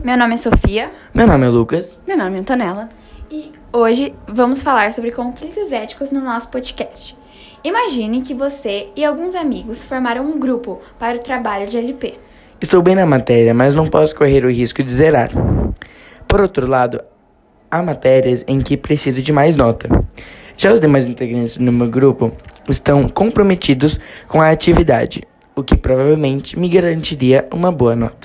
meu nome é Sofia. Meu nome é Lucas. Meu nome é Antonella. E hoje vamos falar sobre conflitos éticos no nosso podcast. Imagine que você e alguns amigos formaram um grupo para o trabalho de LP. Estou bem na matéria, mas não posso correr o risco de zerar. Por outro lado, há matérias em que preciso de mais nota. Já os demais integrantes do meu grupo estão comprometidos com a atividade, o que provavelmente me garantiria uma boa nota.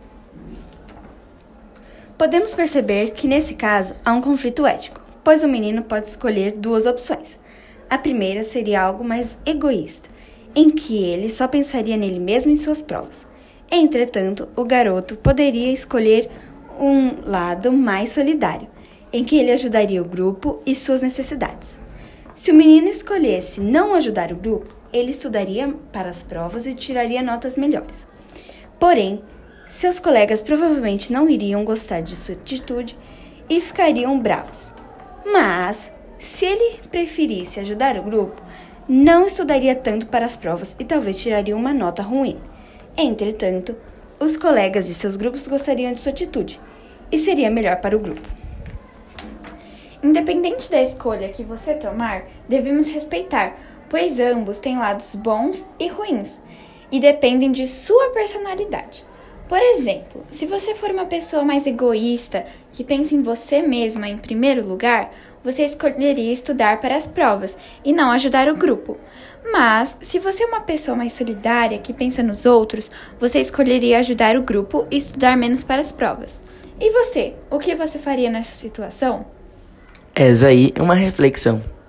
Podemos perceber que nesse caso há um conflito ético, pois o menino pode escolher duas opções. A primeira seria algo mais egoísta, em que ele só pensaria nele mesmo em suas provas. Entretanto, o garoto poderia escolher um lado mais solidário, em que ele ajudaria o grupo e suas necessidades. Se o menino escolhesse não ajudar o grupo, ele estudaria para as provas e tiraria notas melhores. Porém, seus colegas provavelmente não iriam gostar de sua atitude e ficariam bravos. Mas, se ele preferisse ajudar o grupo, não estudaria tanto para as provas e talvez tiraria uma nota ruim. Entretanto, os colegas de seus grupos gostariam de sua atitude e seria melhor para o grupo. Independente da escolha que você tomar, devemos respeitar, pois ambos têm lados bons e ruins e dependem de sua personalidade. Por exemplo, se você for uma pessoa mais egoísta, que pensa em você mesma em primeiro lugar, você escolheria estudar para as provas e não ajudar o grupo. Mas, se você é uma pessoa mais solidária, que pensa nos outros, você escolheria ajudar o grupo e estudar menos para as provas. E você? O que você faria nessa situação? Essa aí é uma reflexão.